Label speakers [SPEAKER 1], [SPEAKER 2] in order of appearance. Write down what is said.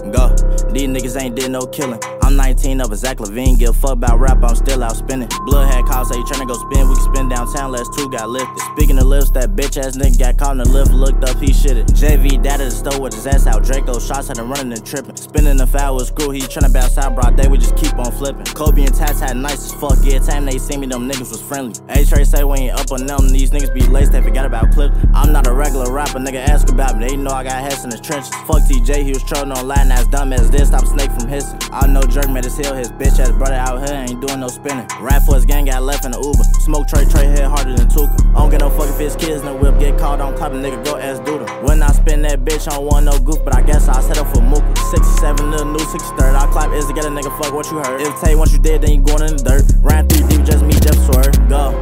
[SPEAKER 1] Go. These niggas ain't did no killing. I'm 19 up as Zach Levine. Give a fuck about rap, I'm still out spinning. Bloodhead call say you tryna go spin. We can spin downtown, last two got lifted. Speaking of lifts, that bitch ass nigga got caught in the lift. Looked up, he shitted. JV dad at the store with his ass out. Draco shots had him running and tripping. Spinning the foul with screw, he tryna bounce out broad day. We just keep on flipping. Kobe and Tats had nice as fuck. Yeah, time they see me, them niggas was friendly. A-Trey say we ain't up on them. These niggas be laced, they forgot about Clip. I'm not a regular rapper, nigga ask about me. They know I got heads in the trenches. Fuck TJ, he was trolling online, that's dumb as this. Stop snake from hissing. I know Jerk made his hill, his bitch ass brother out here ain't doing no spinning. Rap for his gang got left in the Uber. Smoke Trey hit harder than Tuka. I don't get no fucking fist kids in the whip. Get caught on clapping, nigga go ass doodle. When I spin that bitch, I don't want no goof, but I guess I'll set up for Mooka. 67 little new 63rd. I clap is to get a nigga fuck what you heard. If Tay once you dead, then you going in the dirt. Ran 3 deep, just me, Jeff Swerve. Go.